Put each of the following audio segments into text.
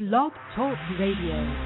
Blog Talk Radio.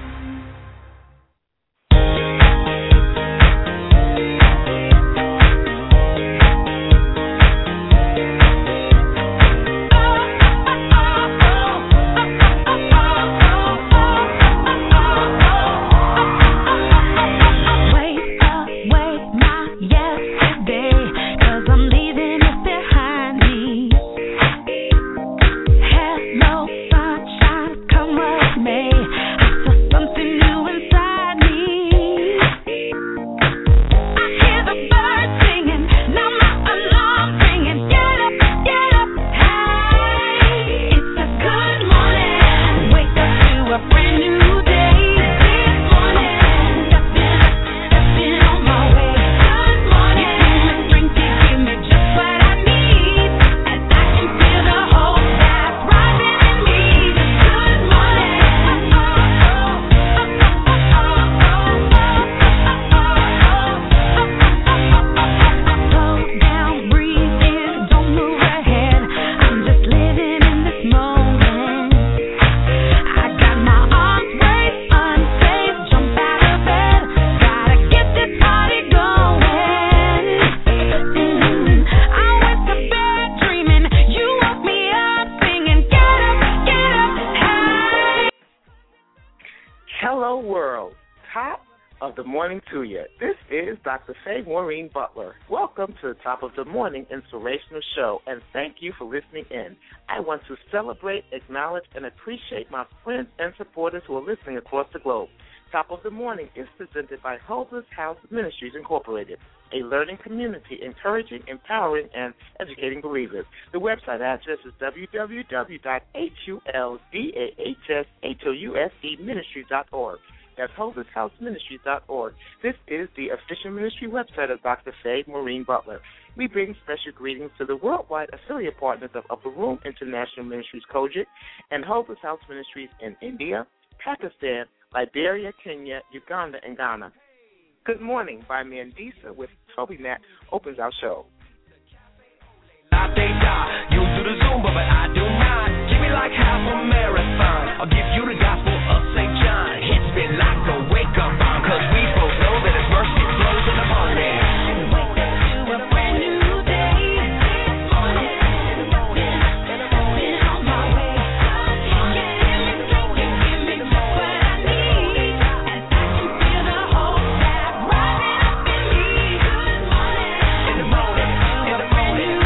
Dr. Faye Maureen Butler. Welcome to the Top of the Morning Inspirational Show, and thank you for listening in. I want to celebrate, acknowledge, and appreciate my friends and supporters who are listening across the globe. Top of the Morning is presented by Holders House Ministries, Incorporated, a learning community encouraging, empowering, and educating believers. The website address is www.huldahsministries.org. That's HoldersHouseMinistries.org. This is the official ministry website of Dr. Faye Maureen Butler. We bring special greetings to the worldwide affiliate partners of Upper Room International Ministries, Kojic, and Holders House Ministries in India, Pakistan, Liberia, Kenya, Uganda, and Ghana. Good morning by Mandisa with Toby Mack opens our show. I think you do the Zumba, but I do not. Give me like half a marathon. I'll give you the gospel of St. John. Hits me like a wake-up on, cause we both know that his mercy flows in the morning. Wake up to a brand new day. This morning, in the morning, been on my way. Give me just what I need, and I can feel the hope that's rising up in me. Good morning, in the morning, in the morning.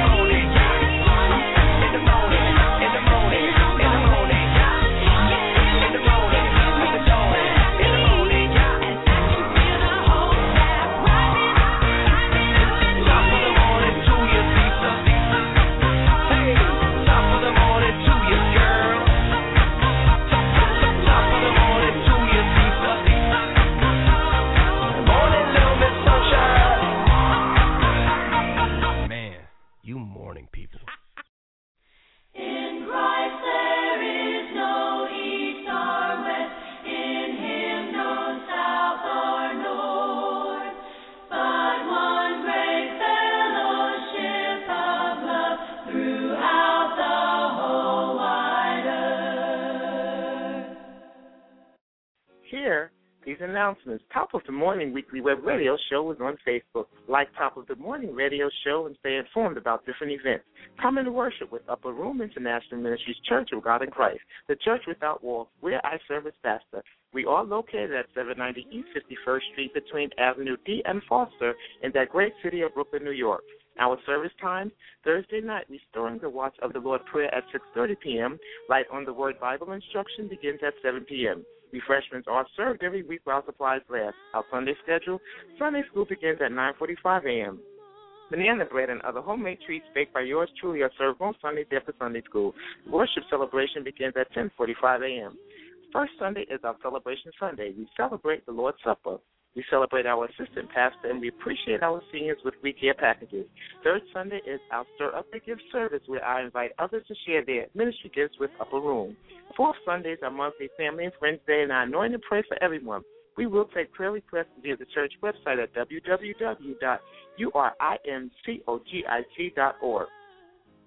These announcements. Top of the Morning weekly web radio show is on Facebook. Like Top of the Morning radio show and stay informed about different events. Come and worship with Upper Room International Ministries Church of God in Christ, the church without walls, where I serve as pastor. We are located at 790 East 51st Street between Avenue D and Foster in that great city of Brooklyn, New York. Our service times, Thursday night, Restoring the Watch of the Lord prayer at 6:30 p.m. Light on the Word Bible instruction begins at 7 p.m. Refreshments are served every week while supplies last. Our Sunday schedule, Sunday school begins at 9:45 a.m. Banana bread and other homemade treats baked by yours truly are served on Sundays after Sunday school. Worship celebration begins at 10:45 a.m. First Sunday is our Celebration Sunday. We celebrate the Lord's Supper. We celebrate our assistant pastor, and we appreciate our seniors with week care packages. Third Sunday is our Stir Up the Gift service, where I invite others to share their ministry gifts with Upper Room. Fourth Sunday is our monthly Family and Friends Day, and I anoint and pray for everyone. We will take prayer requests via the church website at www.urimcogit.org.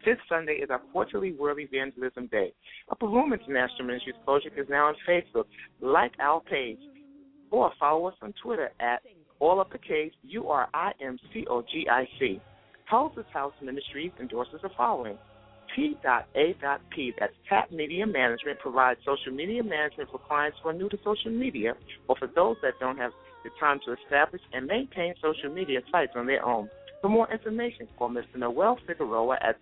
This Sunday is our quarterly World Evangelism Day. Upper Room International Ministries Project is now on Facebook. Like our page or follow us on Twitter at URIMCOGIC. Tulsa's House Ministries endorses the following. T.A.P. That's TAP Media Management provides social media management for clients who are new to social media or for those that don't have the time to establish and maintain social media sites on their own. For more information, call Mr. Noel Figueroa at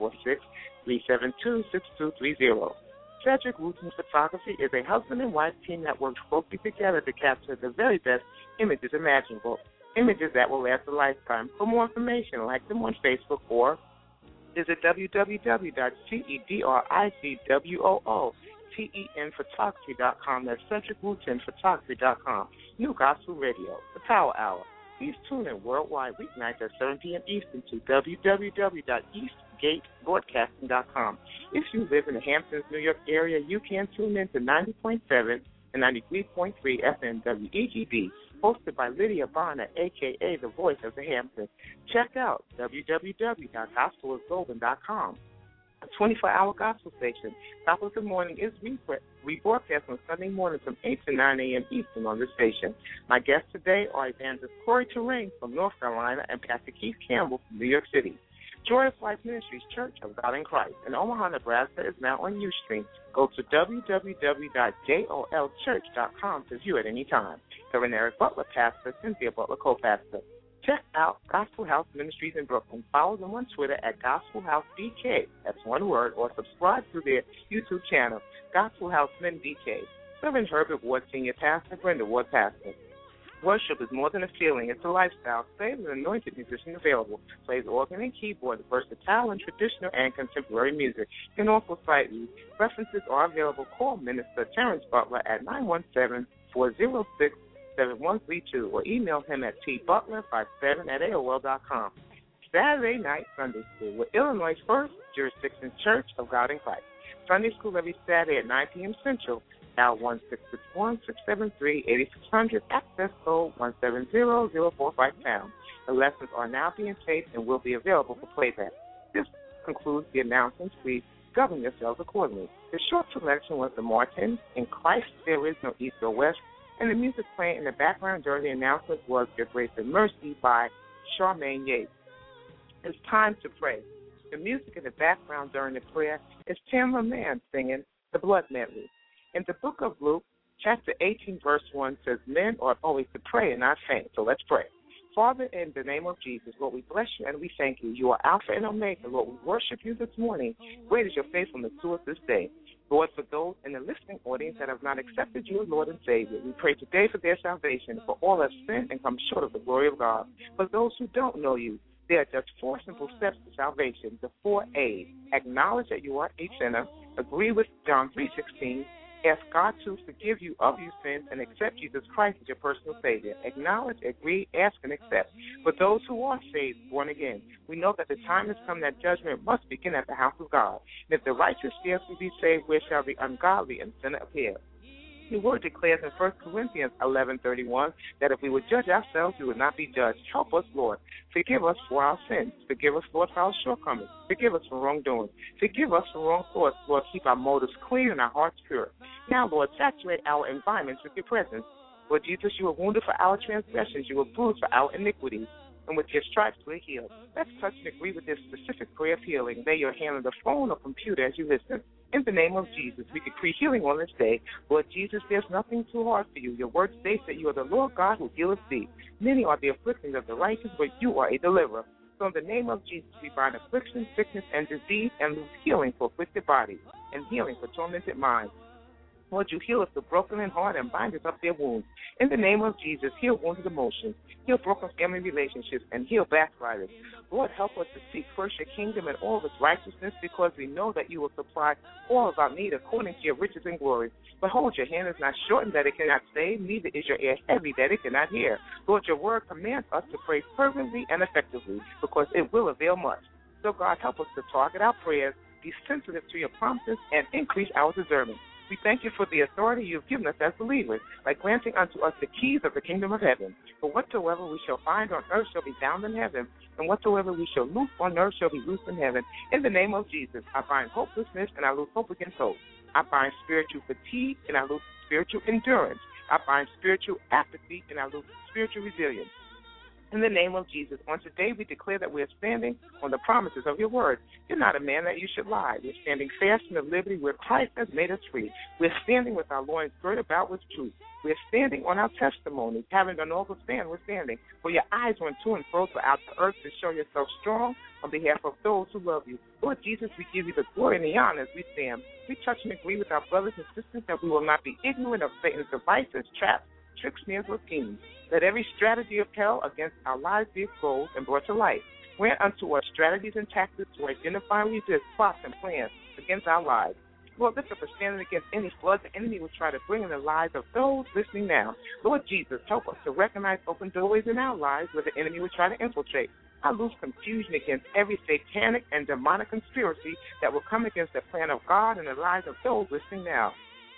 646-372-6230. Cedric Wooten Photography is a husband and wife team that works closely together to capture the very best images imaginable, images that will last a lifetime. For more information, like them on Facebook or visit www.CEDRICWOOTENphotography.com. That's CedricWootenphotography.com. New Gospel Radio, the Power Hour. Please tune in worldwide weeknights at 7 p.m. Eastern to www.eastgatebroadcasting.com. If you live in the Hamptons, New York area, you can tune in to 90.7 and 93.3 FM WEGB, hosted by Lydia Bonner, a.k.a. the voice of the Hamptons. Check out www.gospelisgolden.com. A 24-hour gospel station. Top of the Morning is rebroadcast on Sunday morning from 8 to 9 a.m. Eastern on the station. My guests today are Evangelist Corey Terrain from North Carolina and Pastor Keith Campbell from New York City. Joy of Life Ministries Church of God in Christ in Omaha, Nebraska is now on Ustream. Go to www.jolchurch.com to view at any time. Reverend Eric Butler, Pastor, Cynthia Butler, co-pastor. Check out Gospel House Ministries in Brooklyn. Follow them on Twitter at Gospel House BK. That's one word. Or subscribe to their YouTube channel, Gospel House Men BK. Reverend Herbert Ward, Senior Pastor. Brenda Ward, Pastor. Worship is more than a feeling. It's a lifestyle. Save an anointed musician available. Plays organ and keyboard, versatile and traditional and contemporary music. You can also cite me. References are available. Call Minister Terrence Butler at 917-406-7132 or email him at tbutler57@AOL.com. Saturday night Sunday School with Illinois' first jurisdiction Church of God in Christ. Sunday School every Saturday at 9 p.m. Central. Dial 1-661-673-8600, access code 170045#. The lessons are now being taped and will be available for playback. This concludes the announcements. Please govern yourselves accordingly. The short selection was the Martins, In Christ There Is No East or West, and the music playing in the background during the announcements was Your Grace and Mercy by Charmaine Yates. It's time to pray. The music in the background during the prayer is Tamla Mann singing the Blood Medley. In the book of Luke, chapter 18, verse 1 says, men ought always to pray and not faint. So let's pray. Father, in the name of Jesus, Lord, we bless you and we thank you. You are Alpha and Omega. Lord, we worship you this morning. Great is your faithfulness to us this day. Lord, for those in the listening audience that have not accepted you as Lord and Savior, we pray today for their salvation. For all have sinned and come short of the glory of God. For those who don't know you, there are just 4 simple steps to salvation. The 4 A's. Acknowledge that you are a sinner. Agree with John 3:16. Ask God to forgive you of your sins and accept Jesus Christ as your personal Savior. Acknowledge, agree, ask, and accept. For those who are saved, born again, we know that the time has come that judgment must begin at the house of God. And if the righteous scarcely be saved, where shall the ungodly and sinner appear? The word declares in 1 Corinthians 11:31 that if we would judge ourselves, we would not be judged. Help us, Lord. Forgive us for our sins. Forgive us, Lord, for our shortcomings. Forgive us for wrongdoing. Forgive us for wrong thoughts. Lord, keep our motives clean and our hearts pure. Now, Lord, saturate our environments with your presence. Lord Jesus, you were wounded for our transgressions. You were bruised for our iniquities. And with your stripes we're healed. Let's touch and agree with this specific prayer of healing. Lay your hand on the phone or computer as you listen. In the name of Jesus, we decree healing on this day. Lord Jesus, there's nothing too hard for you. Your word states that you are the Lord God who healeth thee. Many are the afflictions of the righteous, but you are a deliverer. So in the name of Jesus, we bind affliction, sickness, and disease and lose healing for afflicted bodies and healing for tormented minds. Lord, you heal us the broken in heart and bind us up their wounds. In the name of Jesus, heal wounded emotions, heal broken family relationships, and heal backsliders. Lord, help us to seek first your kingdom and all of its righteousness, because we know that you will supply all of our need according to your riches and glory. Behold, your hand is not shortened that it cannot save, neither is your ear heavy that it cannot hear. Lord, your word commands us to pray fervently and effectively, because it will avail much. So, God, help us to target our prayers, be sensitive to your promises, and increase our discernment. We thank you for the authority you have given us as believers by granting unto us the keys of the kingdom of heaven. For whatsoever we shall find on earth shall be bound in heaven, and whatsoever we shall loose on earth shall be loosed in heaven. In the name of Jesus, I bind hopelessness and I lose hope against hope. I bind spiritual fatigue and I lose spiritual endurance. I bind spiritual apathy and I lose spiritual resilience. In the name of Jesus, on today we declare that we are standing on the promises of your word. You're not a man that you should lie. We're standing fast in the liberty where Christ has made us free. We're standing with our loins girded about with truth. We're standing on our testimony. Having done all to stand, we're standing. For your eyes went to and fro throughout the earth to show yourself strong on behalf of those who love you. Lord Jesus, we give you the glory and the honor as we stand. We touch and agree with our brothers and sisters that we will not be ignorant of Satan's devices, traps, tricks, snares, or schemes. Let every strategy of hell against our lives be exposed and brought to light. Grant unto us strategies and tactics to identify and resist plots and plans against our lives. Lord, lift up a standing against any flood the enemy will try to bring in the lives of those listening now. Lord Jesus, help us to recognize open doorways in our lives where the enemy will try to infiltrate. I lose confusion against every satanic and demonic conspiracy that will come against the plan of God and the lives of those listening now.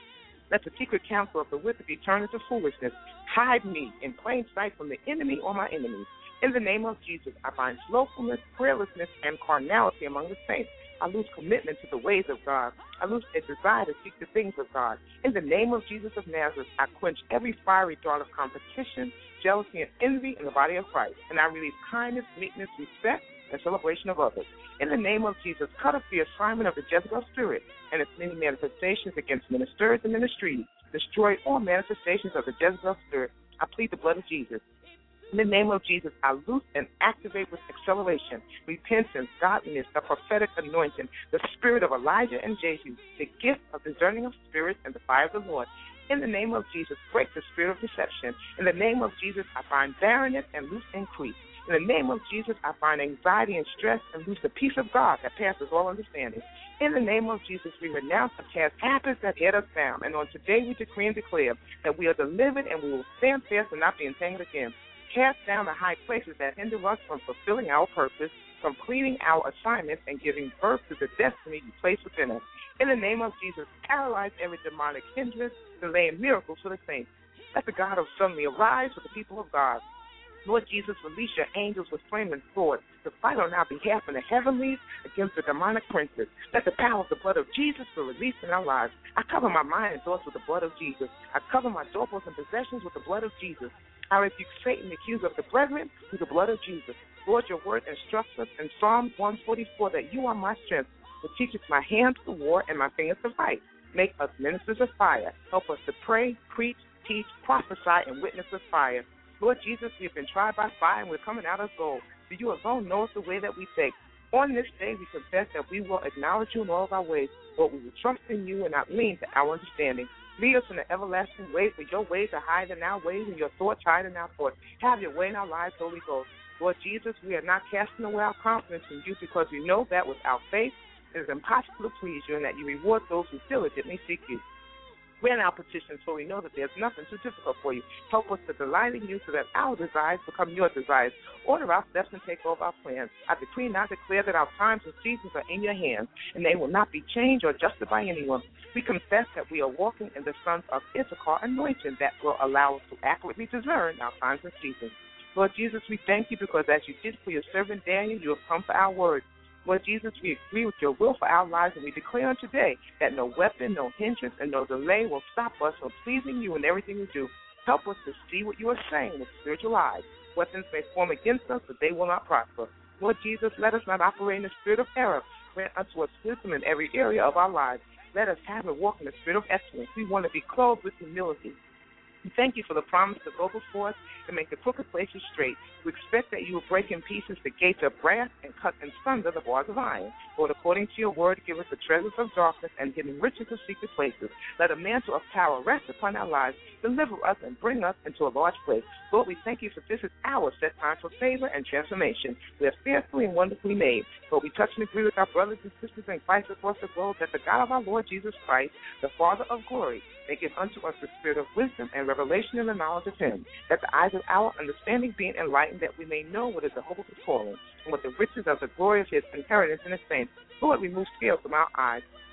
Let the secret counsel of the wicked be turned into foolishness. Hide me in plain sight from the enemy or my enemies. In the name of Jesus, I bind slothfulness, prayerlessness, and carnality among the saints. I lose commitment to the ways of God. I lose a desire to seek the things of God. In the name of Jesus of Nazareth, I quench every fiery dart of competition, jealousy, and envy in the body of Christ. And I release kindness, meekness, respect, and celebration of others. In the name of Jesus, cut off the assignment of the Jezebel spirit and its many manifestations against ministers and ministries. Destroy all manifestations of the Jezebel spirit. I plead the blood of Jesus. In the name of Jesus, I loose and activate with acceleration, repentance, godliness, the prophetic anointing, the spirit of Elijah and Jehu, the gift of discerning of spirits, and the fire of the Lord. In the name of Jesus, break the spirit of deception. In the name of Jesus, I bind barrenness and loose increase. In the name of Jesus, I bind anxiety and stress and loose the peace of God that passes all understanding. In the name of Jesus, we renounce the past habits that had us down. And on today, we decree and declare that we are delivered and we will stand fast and not be entangled again. Cast down the high places that hinder us from fulfilling our purpose, completing our assignments, and giving birth to the destiny you place within us. In the name of Jesus, paralyze every demonic hindrance, delaying miracles for the saints. Let the God of suddenly arise for the people of God. Lord Jesus, release your angels with flaming swords to fight on our behalf in the heavenlies against the demonic princes. Let the power of the blood of Jesus be released in our lives. I cover my mind and thoughts with the blood of Jesus. I cover my doorposts and possessions with the blood of Jesus. I rebuke Satan, the accuser of the brethren, with the blood of Jesus. Lord, your word instructs us in Psalm 144 that you are my strength, that teaches my hands to war and my fingers to fight. Make us ministers of fire. Help us to pray, preach, teach, prophesy, and witness with fire. Lord Jesus, we have been tried by fire and we're coming out as gold. For you alone know us the way that we take. On this day, we confess that we will acknowledge you in all of our ways, but we will trust in you and not lean to our understanding. Lead us in the everlasting way, for your ways are higher than our ways and your thoughts higher than our thoughts. Have your way in our lives, Holy Ghost. Lord Jesus, we are not casting away our confidence in you because we know that without faith it is impossible to please you and that you reward those who diligently seek you. Grant our petitions, for we know that there's nothing too difficult for you. Help us to delight in you so that our desires become your desires. Order our steps and take over our plans. I decree and I declare that our times and seasons are in your hands, and they will not be changed or adjusted by anyone. We confess that we are walking in the sons of Issachar anointing that will allow us to accurately discern our times and seasons. Lord Jesus, we thank you because as you did for your servant Daniel, you have come for our word. Lord Jesus, we agree with your will for our lives, and we declare on today that no weapon, no hindrance, and no delay will stop us from pleasing you in everything we do. Help us to see what you are saying with spiritual eyes. Weapons may form against us, but they will not prosper. Lord Jesus, let us not operate in the spirit of error. Grant unto us wisdom in every area of our lives. Let us have and walk in the spirit of excellence. We want to be clothed with humility. We thank you for the promise to go before us and make the crooked places straight. We expect that you will break in pieces the gates of brass and cut in sunder the bars of iron. Lord, according to your word, give us the treasures of darkness and hidden riches of secret places. Let a mantle of power rest upon our lives, deliver us and bring us into a large place. Lord, we thank you for this is our set time for favor and transformation. We are fearfully and wonderfully made. Lord, we touch and agree with our brothers and sisters in Christ across the globe that the God of our Lord Jesus Christ, the Father of glory, may give unto us the spirit of wisdom and revelation in the knowledge of him, that the eyes of our understanding being enlightened, that we may know what is the hope of his calling, and what the riches of the glory of his inheritance in his saints. Lord, remove scales from our eyes,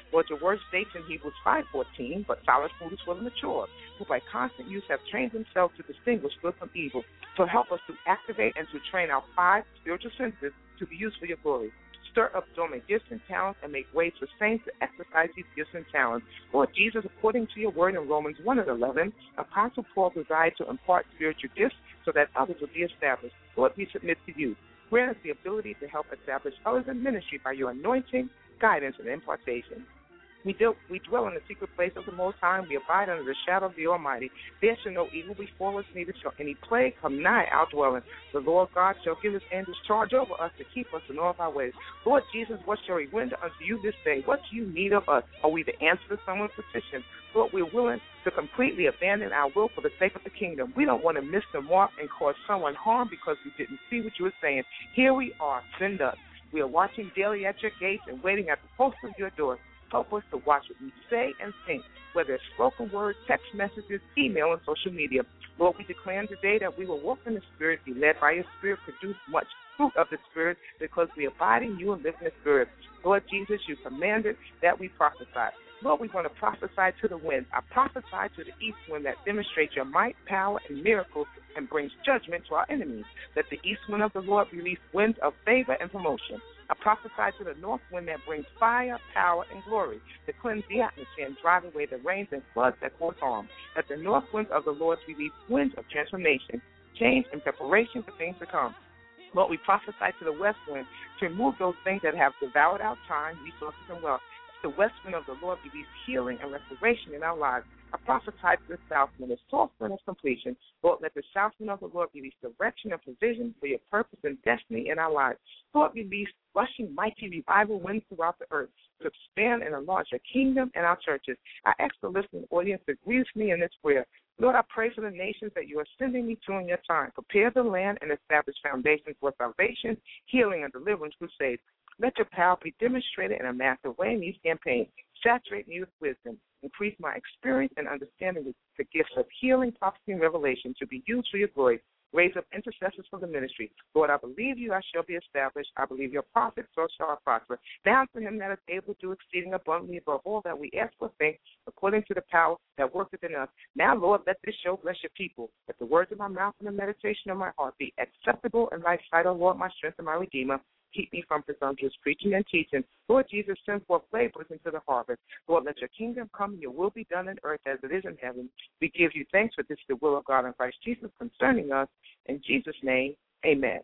Lord, your word states in Hebrews 5:14, but solid food is for the mature, who by constant use have trained themselves to distinguish good from evil. So help us to activate and to train our 5 spiritual senses to be used for your glory. Stir up dormant gifts and talents and make ways for saints to exercise these gifts and talents. Lord Jesus, according to your word in Romans 1:11, Apostle Paul desired to impart spiritual gifts so that others would be established. Lord, we submit to you. Grant us the ability to help establish others in ministry by your anointing, guidance, and impartation. We dwell in the secret place of the Most High, and we abide under the shadow of the Almighty. There shall no evil befall us, neither shall any plague come nigh our dwelling. The Lord God shall give his angels charge over us to keep us in all of our ways. Lord Jesus, what shall we render unto you this day? What do you need of us? Are we to answer to someone's petition? Lord, we're willing to completely abandon our will for the sake of the kingdom. We don't want to miss the mark and cause someone harm because we didn't see what you were saying. Here we are, send us. We are watching daily at your gates and waiting at the post of your door. Help us to watch what we say and think, whether it's spoken word, text messages, email, and social media. Lord, we declare today that we will walk in the Spirit, be led by your Spirit, produce much fruit of the Spirit, because we abide in you and live in the Spirit. Lord Jesus, you commanded that we prophesy. Lord, we want to prophesy to the wind. I prophesy to the east wind that demonstrates your might, power, and miracles and brings judgment to our enemies. Let the east wind of the Lord release winds of favor and promotion. I prophesy to the north wind that brings fire, power, and glory to cleanse the atmosphere and drive away the rains and floods that cause harm. Let the north wind of the Lord release winds of transformation, change, and preparation for things to come. Lord, we prophesy to the west wind to remove those things that have devoured our time, resources, and wealth. The west wind of the Lord release healing and restoration in our lives. I prophesy to the south wind, the source wind of completion. Lord, let the south wind of the Lord release direction and provision for your purpose and destiny in our lives. Lord, release rushing, mighty revival winds throughout the earth to expand and enlarge your kingdom and our churches. I ask the listening audience to agree with me in this prayer. Lord, I pray for the nations that you are sending me to in your time. Prepare the land and establish foundations for salvation, healing, and deliverance crusades. Let your power be demonstrated in a massive way in these campaigns. Saturate me with wisdom. Increase my experience and understanding with the gifts of healing, prophecy, and revelation to be used for your glory. Raise up intercessors for the ministry. Lord, I believe you, I shall be established. I believe your prophet, so shall I prosper. Now to him that is able to do exceeding abundantly above all that we ask or think, according to the power that worketh in us. Now, Lord, let this show bless your people. Let the words of my mouth and the meditation of my heart be acceptable in thy sight, O Lord, my strength and my redeemer. Keep me from presumptuous preaching and teaching. Lord Jesus, send forth laborers into the harvest. Lord, let your kingdom come and your will be done on earth as it is in heaven. We give you thanks for this, the will of God in Christ Jesus concerning us. In Jesus' name, amen.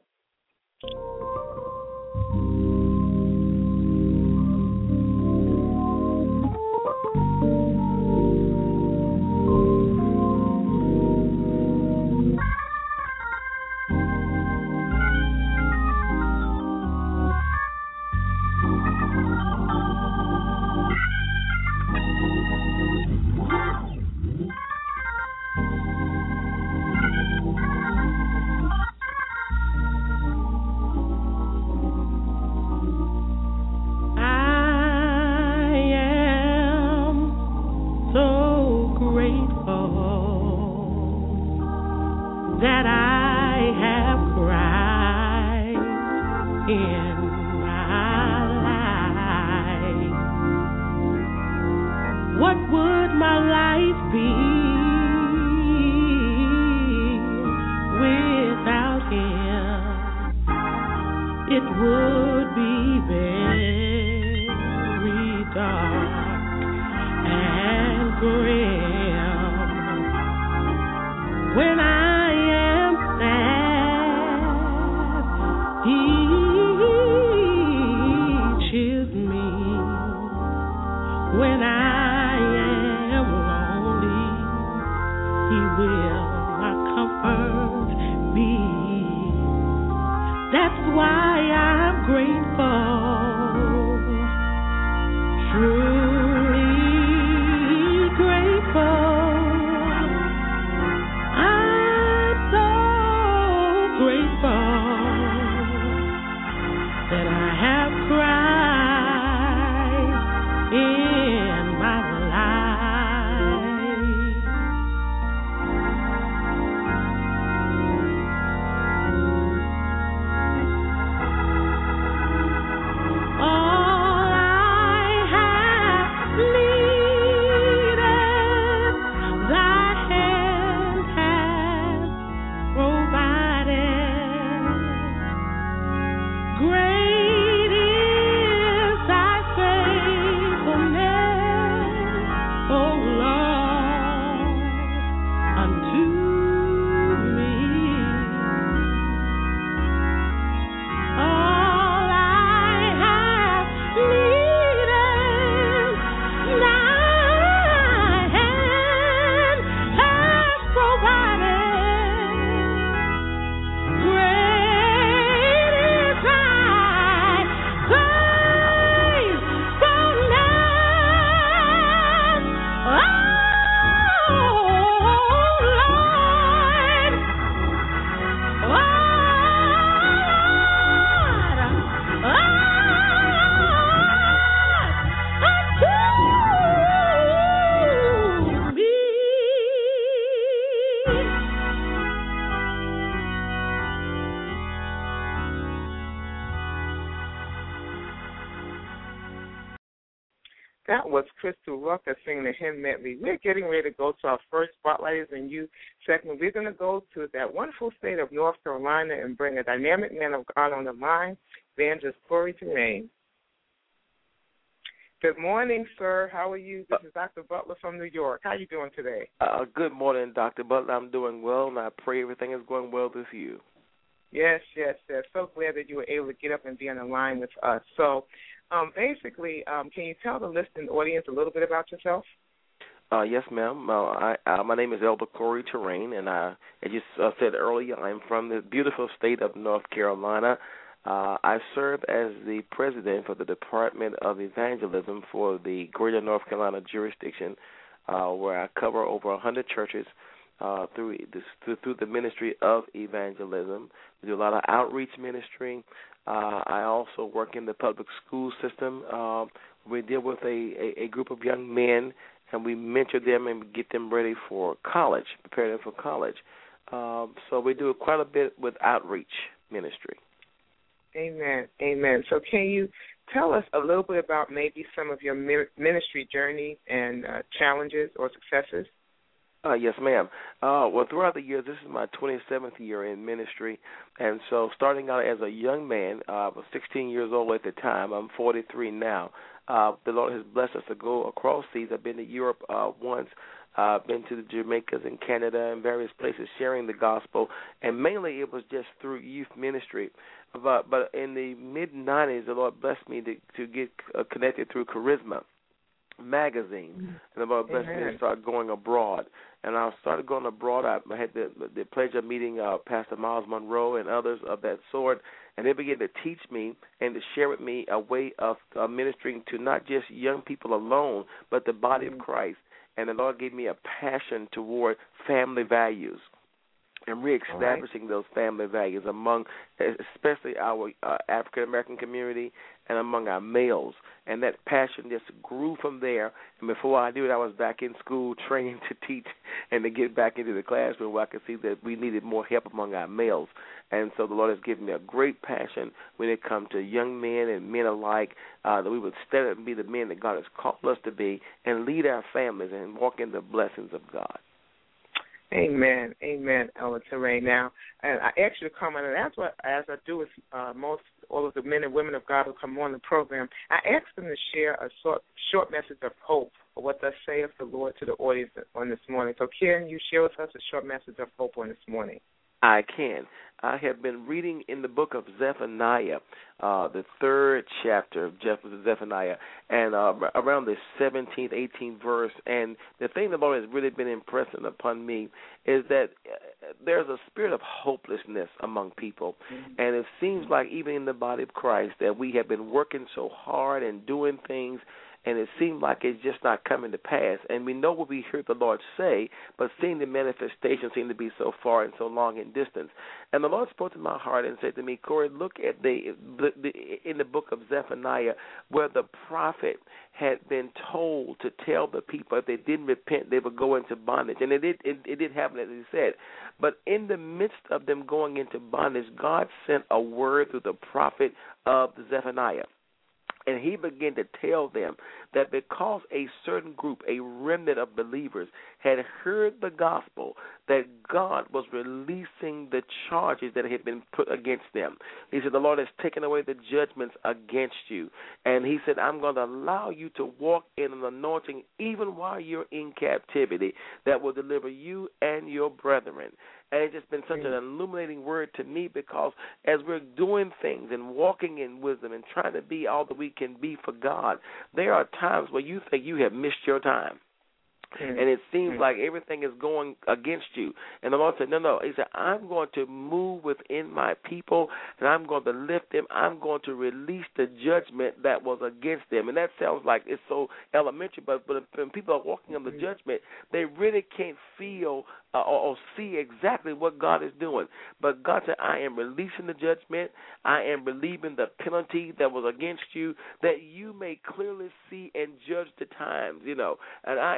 was Crystal Rucker singing the hymn medley. We're getting ready to go to our first Spotlighters and You segment. We're going to go to that wonderful state of North Carolina and bring a dynamic man of God on the line, Evangelist Corey Terrain. Good morning, sir. How are you? This is Dr. Butler from New York. How are you doing today? Good morning, Dr. Butler. I'm doing well, and I pray everything is going well with you. Yes. So glad that you were able to get up and be on the line with us. So, basically, can you tell the listening audience a little bit about yourself? Yes, ma'am. My name is Elder Corey Terrain, and as you said earlier, I'm from the beautiful state of North Carolina. I serve as the president for the Department of Evangelism for the Greater North Carolina jurisdiction, where I cover over 100 churches through the ministry of evangelism. We do a lot of outreach ministry. I also work in the public school system. We deal with a group of young men, and we mentor them and get them ready for college, prepare them for college. So we do quite a bit with outreach ministry. Amen. So can you tell us a little bit about maybe some of your ministry journey and challenges or successes? Yes, ma'am. Well, throughout the years, this is my 27th year in ministry, and so starting out as a young man, I was 16 years old at the time. I'm 43 now. The Lord has blessed us to go across seas. I've been to Europe once. I've been to the Jamaicas and Canada and various places sharing the gospel, and mainly it was just through youth ministry. But in the mid-'90s, the Lord blessed me to get connected through Charisma magazine, and the Lord blessed me to start going abroad. And I started going abroad. I had the pleasure of meeting Pastor Miles Monroe and others of that sort, and they began to teach me and to share with me a way of ministering to not just young people alone, but the body of Christ. And the Lord gave me a passion toward family values and reestablishing those family values among, especially our African-American community and among our males. And that passion just grew from there. And before I knew it, I was back in school training to teach and to get back into the classroom where I could see that we needed more help among our males. And so the Lord has given me a great passion when it comes to young men and men alike, that we would stand up and be the men that God has called us to be and lead our families and walk in the blessings of God. Amen, Elder Terrain. Now, and I asked you to comment, and that's what, as I do with all of the men and women of God who come on the program, I asked them to share a short message of hope for what thus saith the Lord to the audience on this morning. So, can you share with us a short message of hope on this morning? I can. I have been reading in the book of Zephaniah, the 3rd chapter of Zephaniah, and around the 17th, 18th verse. And the thing the Lord has really been impressing upon me is that there's a spirit of hopelessness among people. And it seems like even in the body of Christ that we have been working so hard and doing things, and it seemed like it's just not coming to pass. And we know what we hear the Lord say, but seeing the manifestation seem to be so far and so long in distance. And the Lord spoke to my heart and said to me, Corey, look at in the book of Zephaniah where the prophet had been told to tell the people if they didn't repent, they would go into bondage. And it did happen, as he said. But in the midst of them going into bondage, God sent a word through the prophet of Zephaniah. And he began to tell them that because a certain group, a remnant of believers, had heard the gospel, that God was releasing the charges that had been put against them. He said, the Lord has taken away the judgments against you. And he said, I'm going to allow you to walk in an anointing even while you're in captivity that will deliver you and your brethren. And it's just been such an illuminating word to me, because as we're doing things and walking in wisdom and trying to be all that we can be for God, there are times where you think you have missed your time. And it seems like everything is going against you. And the Lord said, no. He said, I'm going to move within my people, and I'm going to lift them. I'm going to release the judgment that was against them. And that sounds like it's so elementary, but when people are walking on the judgment, they really can't feel or see exactly what God is doing. But God said, I am releasing the judgment. I am relieving the penalty that was against you, that you may clearly see and judge the times, And I am so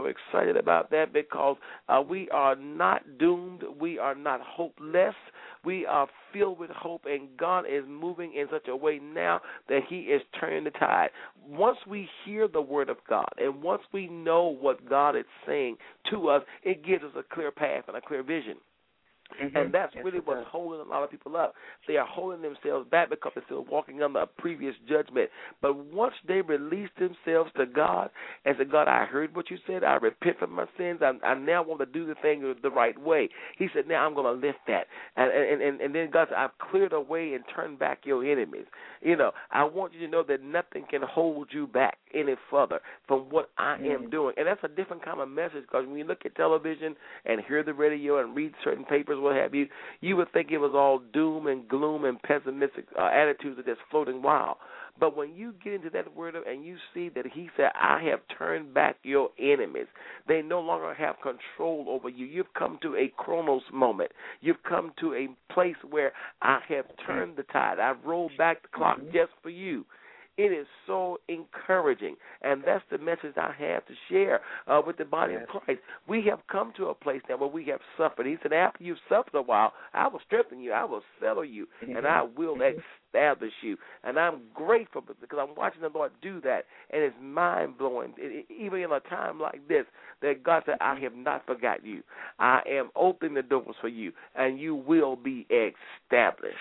excited about that because we are not doomed. We are not hopeless. We are filled with hope, and God is moving in such a way now that he is turning the tide. Once we hear the word of God and once we know what God is saying to us, it gives us a clear path and a clear vision. Mm-hmm. And that's really what's holding a lot of people up. They are holding themselves back because they're still walking under a previous judgment. But once they release themselves to God and say, God, I heard what you said. I repent for my sins. I now want to do the thing the right way. He said, now I'm going to lift that. And then God said, I've cleared away and turned back your enemies. You know, I want you to know that nothing can hold you back any further from what I am doing. And that's a different kind of message because when you look at television and hear the radio and read certain papers, what have you, you would think it was all doom and gloom and pessimistic attitudes that just floating wild. But when you get into that word and you see that he said, I have turned back your enemies, they no longer have control over you. You've come to a chronos moment. You've come to a place where I have turned the tide. I've rolled back the clock just for you. It is so encouraging, and that's the message I have to share with the body of Christ. We have come to a place now where we have suffered. He said, after you've suffered a while, I will strengthen you, I will settle you, and I will establish you. And I'm grateful because I'm watching the Lord do that, and it's mind-blowing. Even in a time like this, that God said, I have not forgotten you. I am opening the doors for you, and you will be established.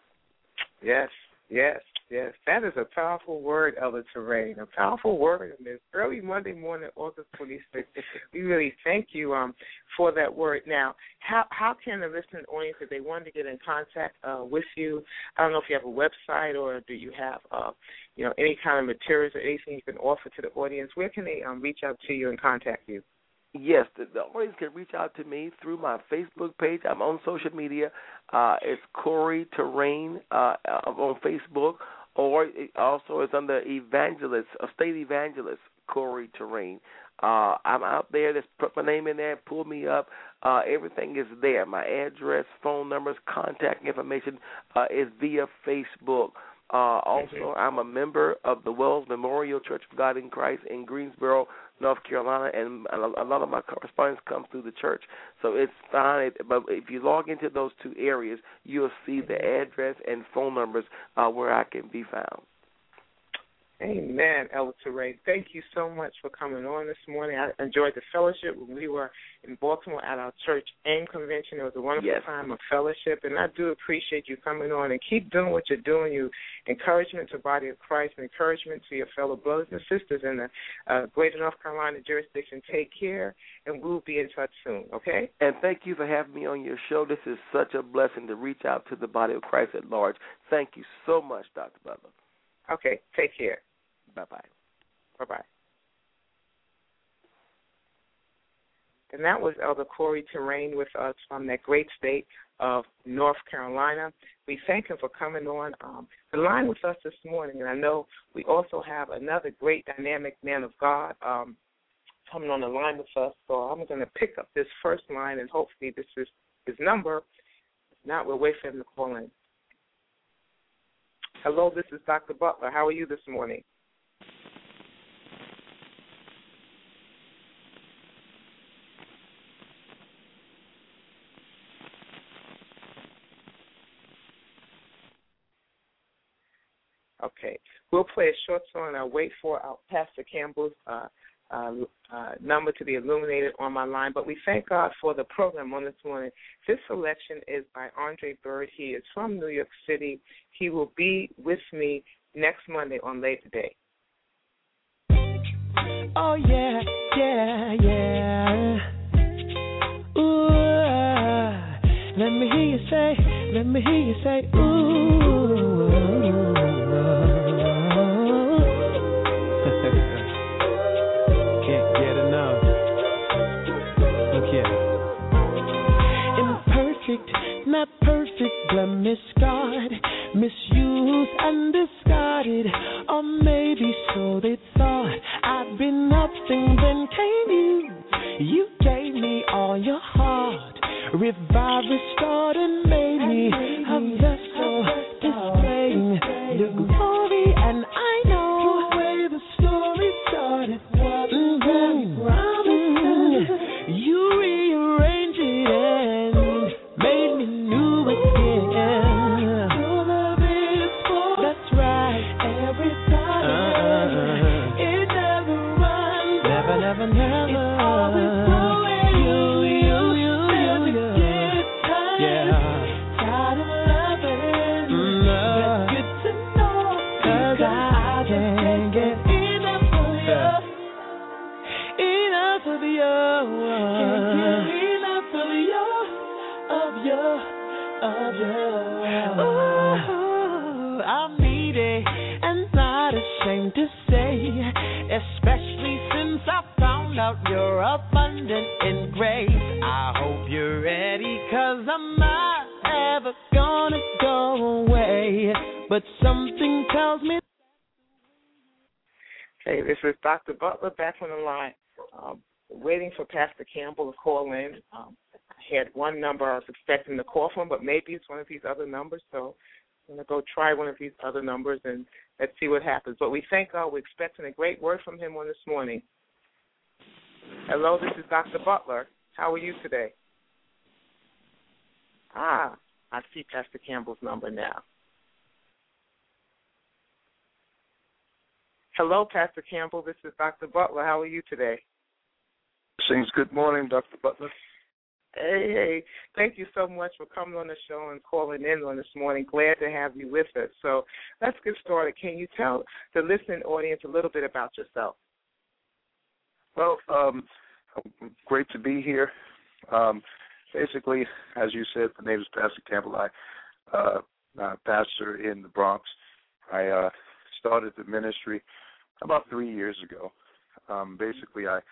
Yes. Yes, yes. That is a powerful word, Elder Terrain, a powerful word on this early Monday morning, August 26th. We really thank you for that word. Now, how can the listening audience, if they wanted to get in contact with you, I don't know if you have a website or do you have, any kind of materials or anything you can offer to the audience, where can they reach out to you and contact you? Yes, the audience can reach out to me through my Facebook page. I'm on social media. It's Corey Terrain on Facebook, or also it's under evangelist, a state evangelist, Corey Terrain. I'm out there. Just put my name in there, pull me up. Everything is there. My address, phone numbers, contact information is via Facebook. Also, I'm a member of the Wells Memorial Church of God in Christ in Greensboro, North Carolina, and a lot of my correspondence comes through the church. So it's fine. But if you log into those two areas, you'll see the address and phone numbers where I can be found. Amen, Elder Terrain. Thank you so much for coming on this morning. I enjoyed the fellowship when we were in Baltimore at our church AIM convention. It was a wonderful time of fellowship, and I do appreciate you coming on and keep doing what you're doing. You encouragement to the body of Christ and encouragement to your fellow brothers and sisters in the greater North Carolina jurisdiction. Take care, and we'll be in touch soon, okay? And thank you for having me on your show. This is such a blessing to reach out to the body of Christ at large. Thank you so much, Dr. Butler. Okay, take care. Bye-bye. Bye-bye. And that was Elder Corey Terrain with us from that great state of North Carolina. We thank him for coming on the line with us this morning. And I know we also have another great dynamic man of God coming on the line with us. So I'm going to pick up this first line, and hopefully this is his number. If not, we'll wait for him to call in. Hello, this is Dr. Butler. How are you this morning? Okay. We'll play a short song, and I'll wait for our Pastor Campbell's number to be illuminated on my line. But we thank God for the program on this morning. This selection is by Andre Bird. He is from New York City. He will be with me next Monday on Labor Day. Oh, yeah, yeah, yeah. Ooh, let me hear you say, ooh. Can't get enough. Look here. Imperfect, not perfect, blemished, scarred, misused and discarded, or maybe so they thought. I've been nothing, then came you. You gave me all your heart, revived, restored, and made me a vessel displaying the glory. And I know the way the story started wasn't what he promised. Can't get enough of you. Ooh, I'm needy and not ashamed to say, especially since I found out you're abundant in grace. I hope you're ready, 'cause I'm not ever gonna go away, but something tells me. Hey, this is Dr. Butler back on the line, waiting for Pastor Campbell to call in. I had one number I was expecting to call from, but maybe it's one of these other numbers, so I'm going to go try one of these other numbers and let's see what happens. But we thank God. We're expecting a great word from him on this morning. Hello, this is Dr. Butler. How are you today? I see Pastor Campbell's number now. Hello, Pastor Campbell. This is Dr. Butler. How are you today? Sings good morning, Dr. Butler. Hey. Thank you so much for coming on the show and calling in on this morning. Glad to have you with us. So let's get started. Can you tell the listening audience a little bit about yourself? Well, great to be here. Basically, as you said, my name is Pastor Campbell. I'm a pastor in the Bronx. I started the ministry about 3 years ago. Basically, I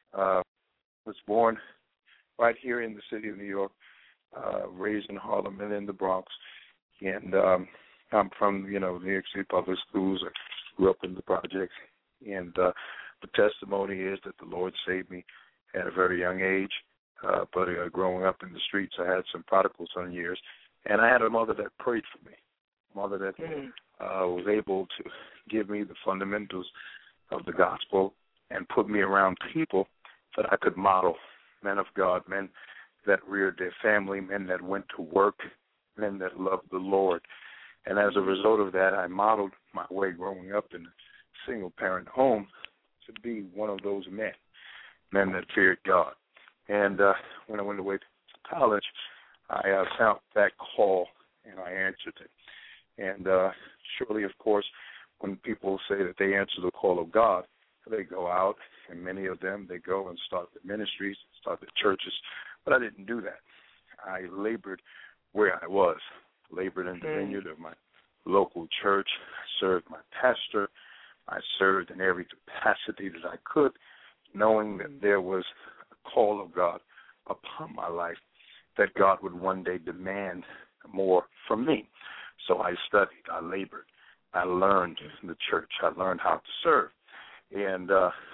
was born right here in the city of New York, raised in Harlem and in the Bronx. And I'm from, New York City Public Schools. I grew up in the projects. And the testimony is that the Lord saved me at a very young age. But growing up in the streets, I had some prodigal son years. And I had a mother that prayed for me, a mother that was able to give me the fundamentals of the gospel and put me around people that I could model, men of God, men that reared their family, men that went to work, men that loved the Lord. And as a result of that, I modeled my way growing up in a single-parent home to be one of those men that feared God. And when I went away to college, I found that call, and I answered it. And surely, of course, when people say that they answer the call of God, they go out, and many of them, they go and start the ministries, start the churches. But I didn't do that. I labored where I was, labored in the vineyard of my local church. I served my pastor. I served in every capacity that I could, knowing that there was a call of God upon my life, that God would one day demand more from me. So I studied, I labored, I learned in the church, I learned how to serve. And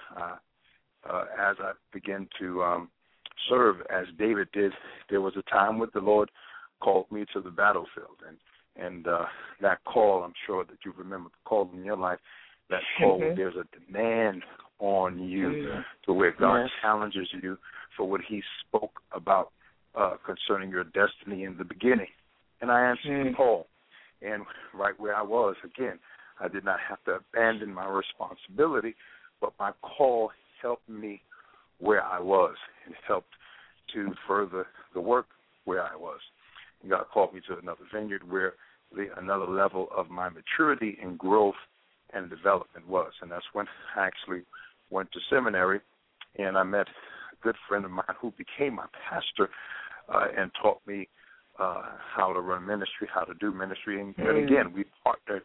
as I began to serve, as David did, there was a time when the Lord called me to the battlefield. And that call, I'm sure that you remember the call in your life, that call where there's a demand on you to where God challenges you for what he spoke about concerning your destiny in the beginning. And I answered the call. And right where I was, again, I did not have to abandon my responsibility, but my call helped me where I was. It helped to further the work where I was. And God called me to another vineyard where another level of my maturity and growth and development was. And that's when I actually went to seminary, and I met a good friend of mine who became my pastor and taught me how to run ministry, how to do ministry. And again, we partnered,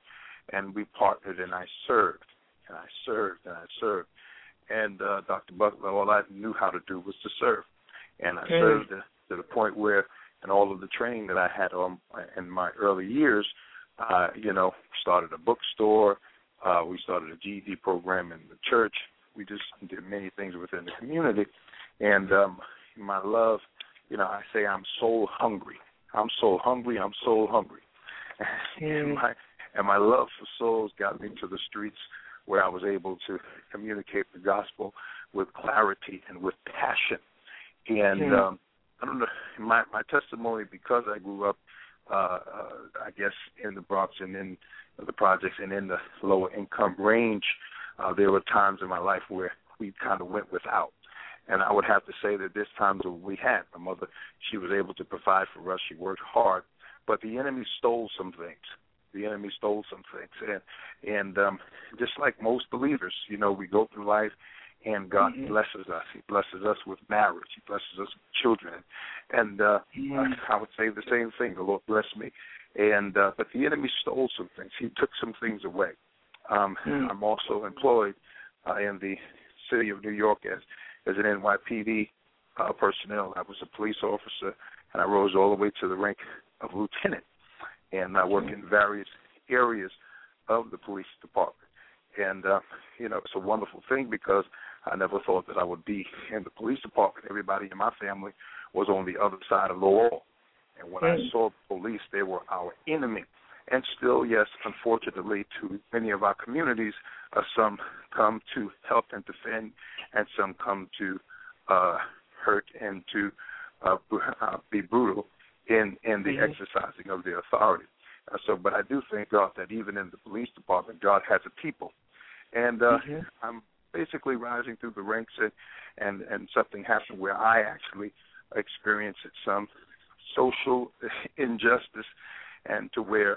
and I served, and I served, and I served. And Dr. Butler, all I knew how to do was to serve. And I served to the point where, in all of the training that I had in my early years, started a bookstore. We started a GED program in the church. We just did many things within the community. And my love, I say I'm soul hungry. I'm soul hungry. I'm soul hungry. And my love for souls got me to the streets where I was able to communicate the gospel with clarity and with passion. And I don't know, my testimony, because I grew up, I guess, in the Bronx and in the projects and in the lower income range, there were times in my life where we kind of went without. And I would have to say that there's times that we had. My mother, she was able to provide for us. She worked hard. But the enemy stole some things. And just like most believers, we go through life and God blesses us. He blesses us with marriage. He blesses us with children. And I would say the same thing. The Lord blessed me. And but the enemy stole some things. He took some things away. I'm also employed in the city of New York as an NYPD personnel. I was a police officer, and I rose all the way to the rank of lieutenant. And I work in various areas of the police department. And, it's a wonderful thing because I never thought that I would be in the police department. Everybody in my family was on the other side of the wall. And when I saw police, they were our enemy. And still, yes, unfortunately, to many of our communities, some come to help and defend, and some come to hurt and to be brutal in the exercising of their authority. But I do thank God that even in the police department, God has a people. And I'm basically rising through the ranks, and something happened where I actually experienced some social injustice, and to where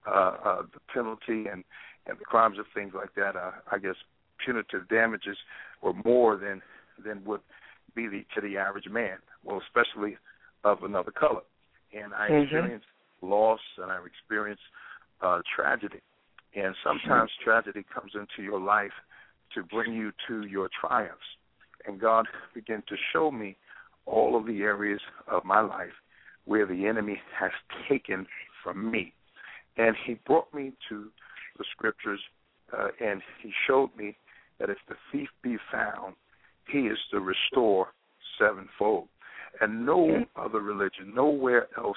the penalty and the crimes of things like that, I guess punitive damages were more than would be to the average man, well, especially of another color. And I experienced loss, and I've experienced tragedy. And sometimes tragedy comes into your life to bring you to your triumphs. And God began to show me all of the areas of my life where the enemy has taken from me. And he brought me to the scriptures, and he showed me that if the thief be found, he is to restore sevenfold. And no other religion, nowhere else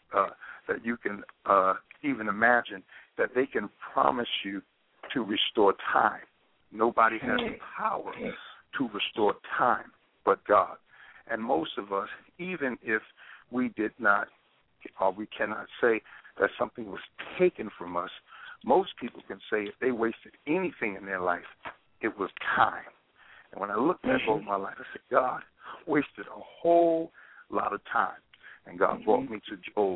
that you can even imagine that they can promise you to restore time. Nobody has the power to restore time but God. And most of us, even if we did not, or we cannot say that something was taken from us, most people can say if they wasted anything in their life, it was time. And when I looked at both my life, I said, God wasted a whole lot of time. And God brought me to Job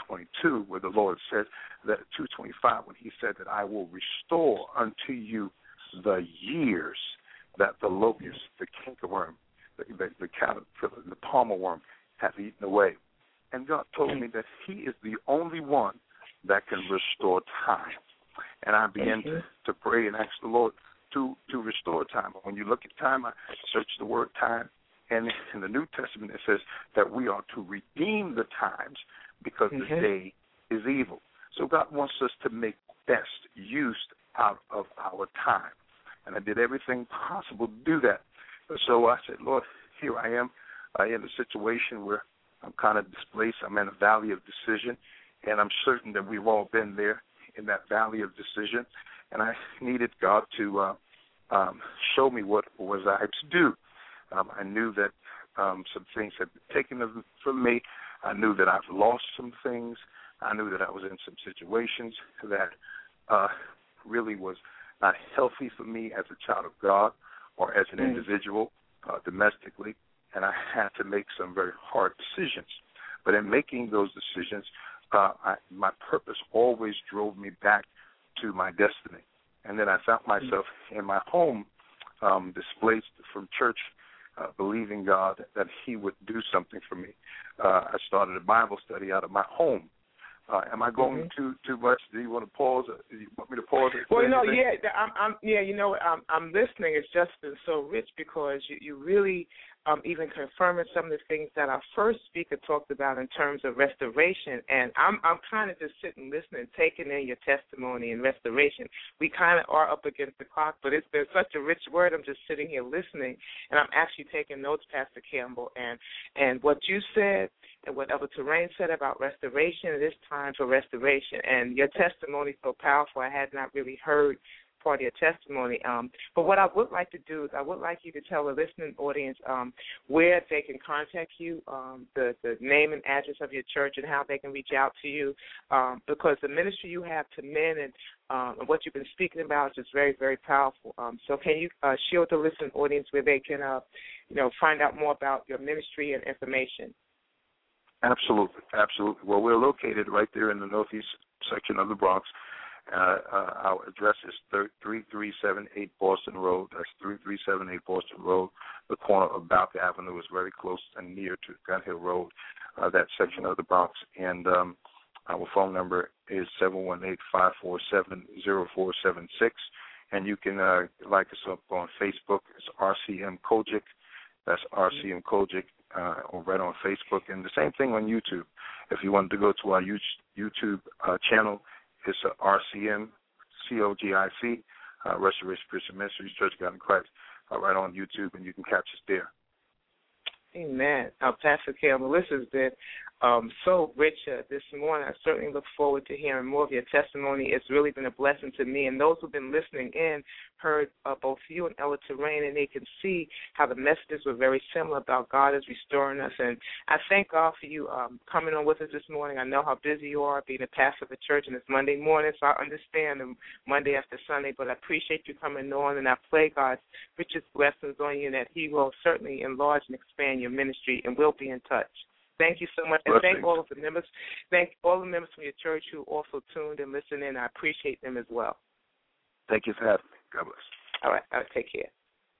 2:22, where the Lord said that 2:25, when he said that I will restore unto you the years that the locust, the cankerworm, the caterpillar, the palmer worm have eaten away. And God told me that he is the only one that can restore time. And I began to pray and ask the Lord to restore time. When you look at time, I search the word time. And in the New Testament, it says that we are to redeem the times because the day is evil. So God wants us to make best use out of our time. And I did everything possible to do that. So I said, Lord, here I am in a situation where I'm kind of displaced. I'm in a valley of decision, and I'm certain that we've all been there in that valley of decision. And I needed God to show me what was I to do. I knew that some things had been taken from me. I knew that I've lost some things. I knew that I was in some situations that really was not healthy for me as a child of God or as an individual domestically, and I had to make some very hard decisions. But in making those decisions, my purpose always drove me back to my destiny. And then I found myself in my home, displaced from church, believing God that he would do something for me. I started a Bible study out of my home. Am I going too much? Do you want to pause? Do you want me to pause? Well, I'm listening. It's just been so rich because you really even confirming some of the things that our first speaker talked about in terms of restoration. And I'm kind of just sitting, listening, taking in your testimony and restoration. We kind of are up against the clock, but it's been such a rich word. I'm just sitting here listening, and I'm actually taking notes, Pastor Campbell. And what you said and what Elder Terrain said about restoration, it is time for restoration. And your testimony is so powerful. I had not really heard part of your testimony. But what I would like to do is I would like you to tell the listening audience where they can contact you, the name and address of your church, and how they can reach out to you, because the ministry you have to men and what you've been speaking about is just very, very powerful. So can you share with the listening audience where they can, find out more about your ministry and information? Absolutely, absolutely. Well, we're located right there in the northeast section of the Bronx, Our address is 3378 Boston Road. That's 3378 Boston Road. The corner of Balk Avenue is very close and near to Gun Hill Road, that section of the Bronx. And our phone number is 718-547-0476. And you can like us up on Facebook. It's RCM Kojic. That's RCM Kojic, or right on Facebook. And the same thing on YouTube. If you want to go to our YouTube channel, it's RCM COGIC, Restoration Christian Ministries, Church of God in Christ, right on YouTube, and you can catch us there. Amen. Pastor Campbell, this has been so rich this morning. I certainly look forward to hearing more of your testimony. It's really been a blessing to me. And those who've been listening in heard both you and Ella Terrain, and they can see how the messages were very similar about God is restoring us. And I thank God for you coming on with us this morning. I know how busy you are being a pastor of a church, and it's Monday morning, so I understand the Monday after Sunday, but I appreciate you coming on, and I pray God's richest blessings on you, and that he will certainly enlarge and expand your ministry, and we'll be in touch. Thank you so much, and thank all of the members. Thank all the members from your church who also tuned and listened in. I appreciate them as well. Thank you for having me. God bless. All right, take care.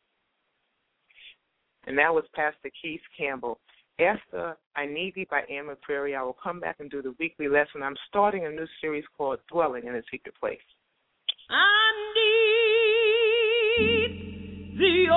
And that was Pastor Keith Campbell. After I Need Thee by Anne McCreary, I will come back and do the weekly lesson. I'm starting a new series called Dwelling in a Secret Place. I need thee,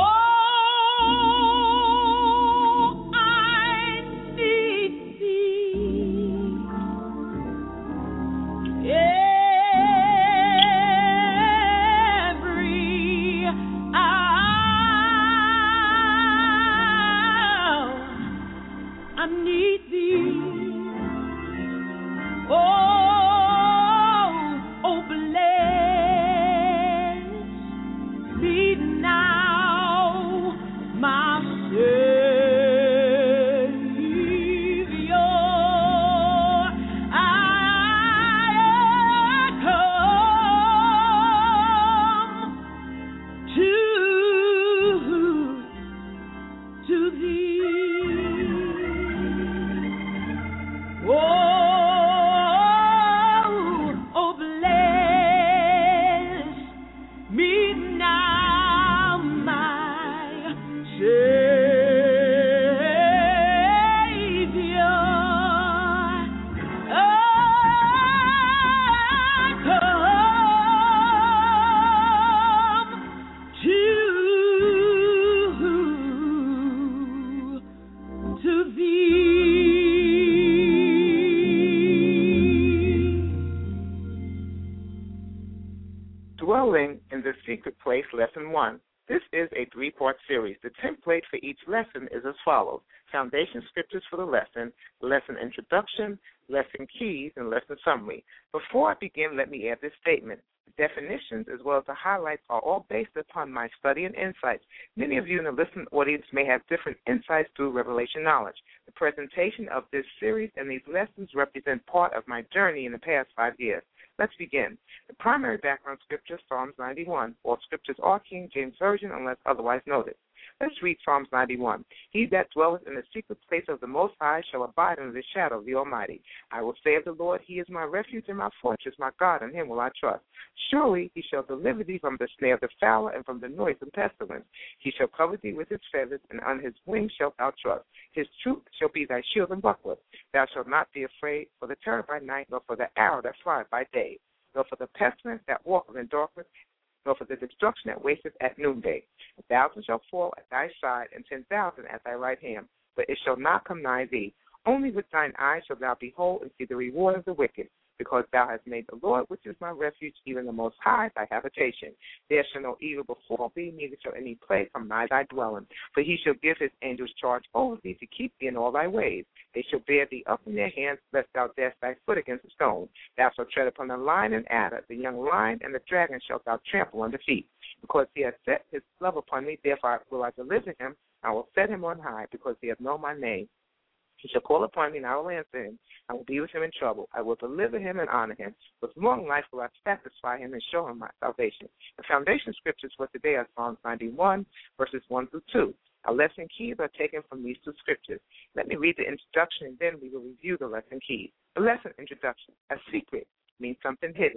Dwelling in the Secret Place, Lesson 1. This is a three-part series. The template for each lesson is as follows: foundation scriptures for the lesson introduction, lesson keys, and lesson summary. Before I begin, let me add this statement. The definitions as well as the highlights are all based upon my study and insights. Many of you in the listening audience may have different insights through revelation knowledge. The presentation of this series and these lessons represent part of my journey in the past 5 years. Let's begin. The primary background scripture, Psalms 91. All scriptures are King James Version unless otherwise noted. Let's read Psalms 91. He that dwelleth in the secret place of the Most High shall abide under the shadow of the Almighty. I will say of the Lord, He is my refuge and my fortress, my God, in Him will I trust. Surely He shall deliver thee from the snare of the fowler and from the noisome pestilence. He shall cover thee with His feathers, and on His wings shalt thou trust. His truth shall be thy shield and buckler. Thou shalt not be afraid for the terror by night, nor for the arrow that flieth by day, nor for the pestilence that walketh in darkness, nor for the destruction that wasteth at noonday. 1,000 shall fall at thy side, and 10,000 at thy right hand, but it shall not come nigh thee. Only with thine eyes shalt thou behold and see the reward of the wicked, because thou hast made the Lord, which is my refuge, even the Most High, thy habitation. There shall no evil befall thee, neither shall any plague come nigh thy dwelling. For he shall give his angels charge over thee to keep thee in all thy ways. They shall bear thee up in their hands, lest thou dash thy foot against a stone. Thou shalt tread upon the lion and adder, the young lion and the dragon shalt thou trample under feet. Because he hath set his love upon me, therefore will I deliver him. I will set him on high, because he hath known my name. He shall call upon me, and I will answer him. I will be with him in trouble. I will deliver him and honor him. With long life will I satisfy him and show him my salvation. The foundation scriptures for today are Psalms 91, verses 1 through 2. Our lesson keys are taken from these two scriptures. Let me read the introduction, and then we will review the lesson keys. The lesson introduction. A secret means something hidden.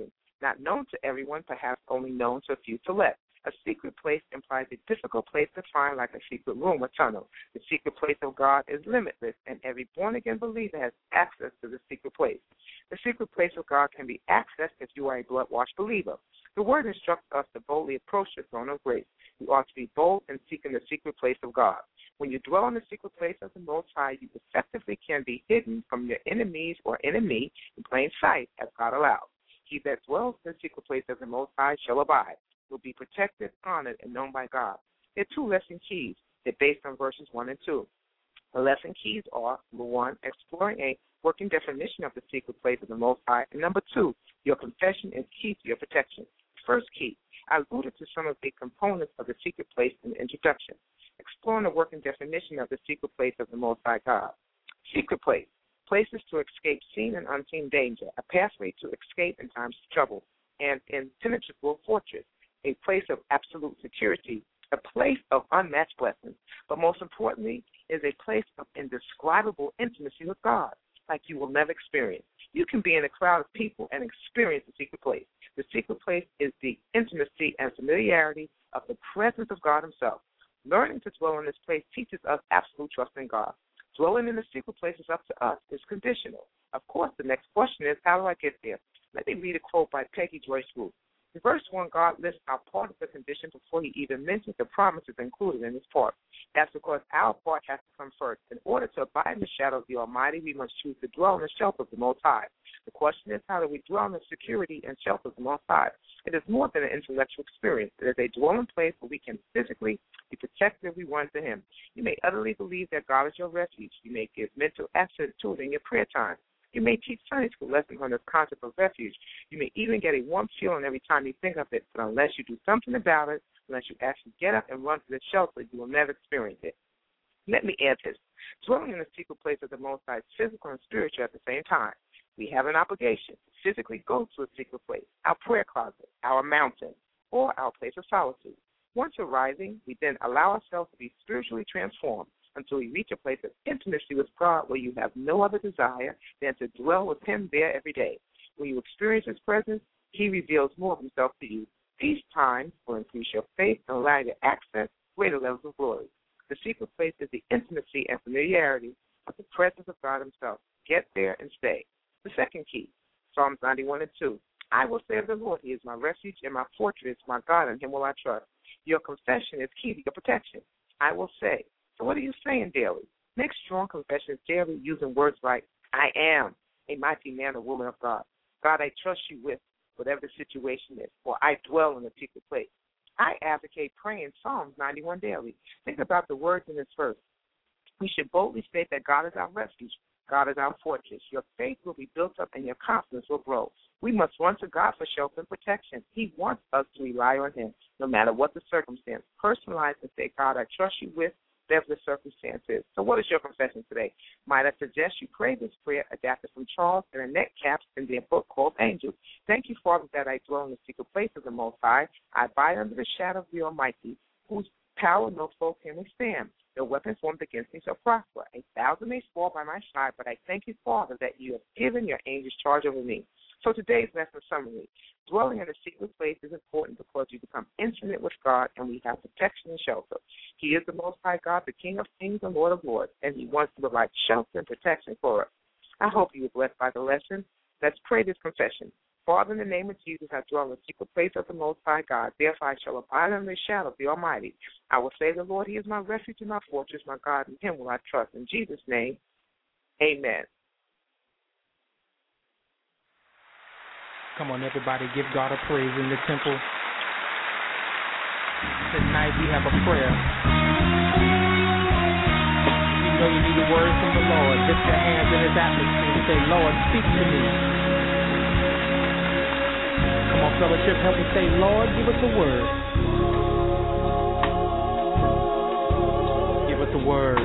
not known to everyone, perhaps only known to a few select. A secret place implies a difficult place to find, like a secret room or tunnel. The secret place of God is limitless, and every born-again believer has access to the secret place. The secret place of God can be accessed if you are a blood-washed believer. The Word instructs us to boldly approach the throne of grace. We ought to be bold in seeking the secret place of God. When you dwell in the secret place of the Most High, you effectively can be hidden from your enemies or enemy in plain sight, as God allows. He that dwells in the secret place of the Most High shall abide. Will be protected, honored, and known by God. There are two lesson keys. They're based on verses 1 and 2. The lesson keys are, number 1, exploring a working definition of the secret place of the Most High, and number 2, your confession is key to your protection. First key, I alluded to some of the components of the secret place in the introduction. Exploring the working definition of the secret place of the Most High God. Secret place, places to escape seen and unseen danger, a pathway to escape in times of trouble, an impenetrable fortress, a place of absolute security, a place of unmatched blessings, but most importantly is a place of indescribable intimacy with God, like you will never experience. You can be in a crowd of people and experience the secret place. The secret place is the intimacy and familiarity of the presence of God himself. Learning to dwell in this place teaches us absolute trust in God. Dwelling in the secret place is up to us. It's conditional. Of course, the next question is, how do I get there? Let me read a quote by Peggy Joyce Root. In verse 1, God lists out part of the condition before he even mentions the promises included in this part. That's because our part has to come first. In order to abide in the shadow of the Almighty, we must choose to dwell in the shelter of the Most High. The question is, how do we dwell in the security and shelter of the Most High? It is more than an intellectual experience. It is a dwelling place where we can physically be protected if we run to him. You may utterly believe that God is your refuge. You may give mental access to it in your prayer time. You may teach Sunday school lessons on this concept of refuge. You may even get a warm feeling every time you think of it, but unless you do something about it, unless you actually get up and run to the shelter, you will never experience it. Let me add this. Dwelling in the secret place of the Most High is physical and spiritual at the same time. We have an obligation to physically go to a secret place, our prayer closet, our mountain, or our place of solitude. Once arriving, we then allow ourselves to be spiritually transformed until we reach a place of intimacy with God where you have no other desire than to dwell with him there every day. When you experience his presence, he reveals more of himself to you. These times will increase your faith and allow you to access greater levels of glory. The secret place is the intimacy and familiarity of the presence of God himself. Get there and stay. The second key, Psalms 91 and 2. I will say of the Lord, he is my refuge and my fortress, my God, in him will I trust. Your confession is key to your protection. I will say. So what are you saying daily? Make strong confessions daily using words like, I am a mighty man or woman of God. God, I trust you with whatever the situation is, or I dwell in a secret place. I advocate praying Psalms 91 daily. Think about the words in this verse. We should boldly state that God is our refuge. God is our fortress. Your faith will be built up and your confidence will grow. We must run to God for shelter and protection. He wants us to rely on him no matter what the circumstance. Personalize and say, God, I trust you with whatever the circumstance is. So what is your confession today? Might I suggest you pray this prayer adapted from Charles and Annette Capps in their book called Angels. Thank you, Father, that I dwell in the secret place of the Most High. I abide under the shadow of the Almighty, whose power no foe can withstand. No weapon formed against me shall prosper. 1,000 may fall by my side, but I thank you, Father, that you have given your angels charge over me. So today's lesson summary. Dwelling in a secret place is important because you become intimate with God and we have protection and shelter. He is the Most High God, the King of kings and Lord of lords, and he wants to provide shelter and protection for us. I hope you were blessed by the lesson. Let's pray this confession. Father, in the name of Jesus, I dwell in the secret place of the Most High God. Therefore I shall abide under the shadow of the Almighty. I will say the Lord, he is my refuge and my fortress, my God, in him will I trust. In Jesus' name, amen. Come on, everybody, give God a praise in the temple. Tonight we have a prayer. You know you need a word from the Lord. Lift your hands in his atmosphere and say, Lord, speak to me. Come on, fellowship, help me say, Lord, give us a word. Give us a word.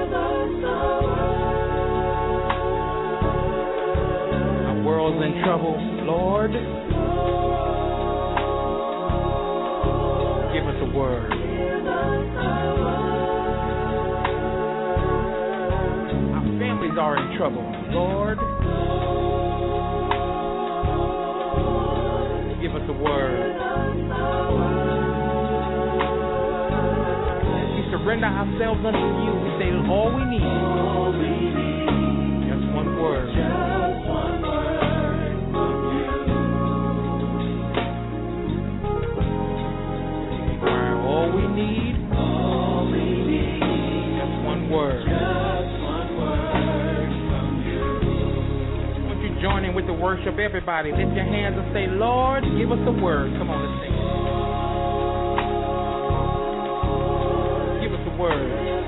Our world's in trouble. Lord, give us a word. Our families are in trouble. Lord, Give us a word. We surrender ourselves unto you. We say all we need. Just one word. All we need. Just one word. Won't you join in with the worship, everybody? Lift your hands and say, Lord, give us a word. Come on, let's sing it. Give us a word.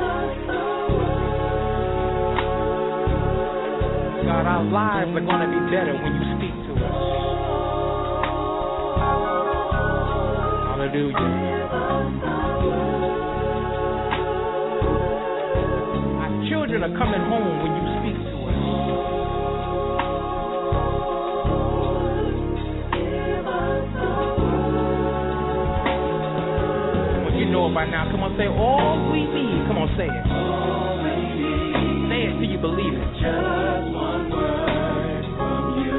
God, our lives are going to be better when you speak to us. Hallelujah. Our children are coming home when you speak to us. Come on, you know it by now. Come on, say all we need. Come on, say it. Say it till you believe it. Just one word from you.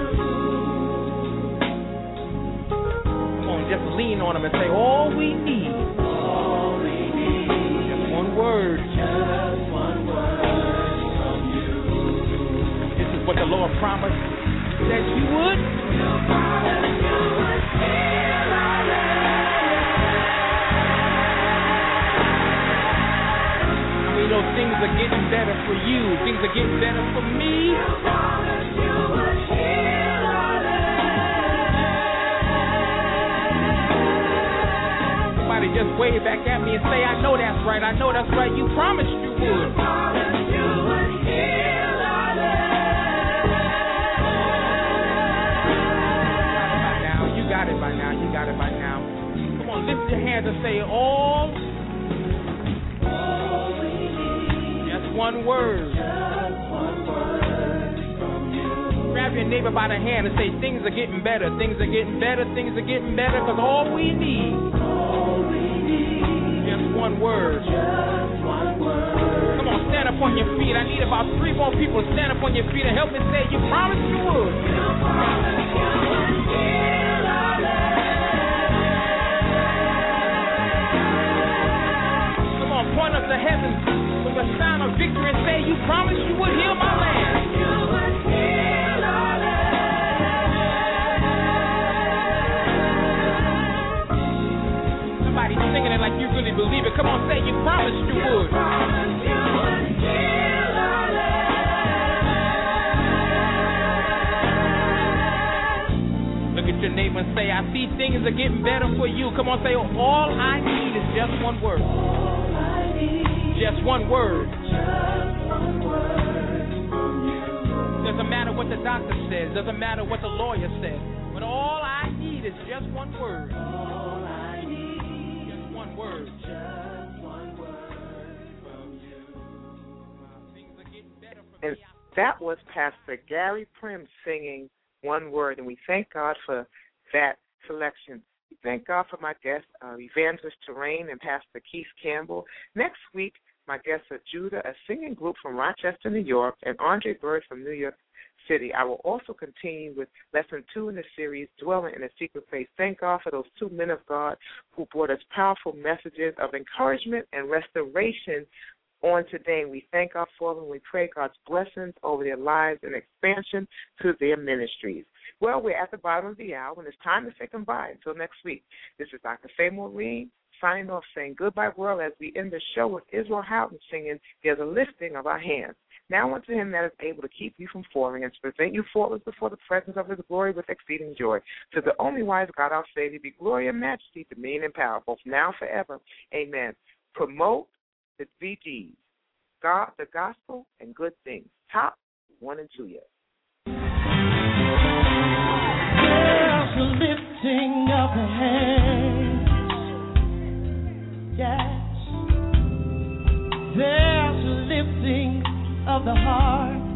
Come on, just lean on them and say all we need. All we need. Just one word. Just one word from you. This is what the Lord promised that you would. You promised you would heal our land. I mean, those things are getting better for you. Things are getting better for me. You promised you would heal our land. Somebody just wave back at me and say, I know that's right. I know that's right. You promised you would. You promised you would heal our land. You got it by now. You got it by now. Come on, lift your hands and say all we need. Just one word. Just one word from you. Grab your neighbor by the hand and say, things are getting better. Things are getting better. Things are getting better because all we need. All we need. Just one word. Just one word. Come on, stand up on your feet. I need about 3 more people to stand up on your feet and help me say, you promised you would. You promised you would heal our land. Come on, point up to heaven with a sound of victory and say, you promised you would heal my land. You would heal our land. Somebody singing it like you really believe it. Come on, say you promised you would. You promised you would heal our land. Look at your neighbor and say, I see things are getting better for you. Come on, say, all I need is just one word. All I need. Just one word. Just one word from you. Doesn't matter what the doctor says. Doesn't matter what the lawyer says. But all I need is just one word. All I need. Just one word. Just one word from you. Things are getting better for And me. that was Pastor Gary Prim singing One Word, and we thank God for that selection. We thank God for my guests, Evangelist Terrain and Pastor Keith Campbell. Next week, my guests are Judah, a singing group from Rochester, New York, and Andre Bird from New York City. I will also continue with Lesson 2 in the series, Dwelling in a Secret Place. Thank God for those 2 men of God who brought us powerful messages of encouragement and restoration on today. And we thank God for them. We pray God's blessings over their lives and expansion to their ministries. Well, we're at the bottom of the hour, and it's time to say goodbye until next week. This is Dr. Faye Maureen signing off, saying goodbye, world, as we end the show with Israel Houghton singing, There's a Lifting of Our Hands. Now unto him that is able to keep you from falling and to present you faultless before the presence of his glory with exceeding joy. To the only wise God, our Savior, be glory and majesty, dominion and power, both now and forever. Amen. Promote the VGs, God, the gospel, and good things. Top 1 and 2 years. There's a lifting of the hands. Yes. There's a lifting of the heart.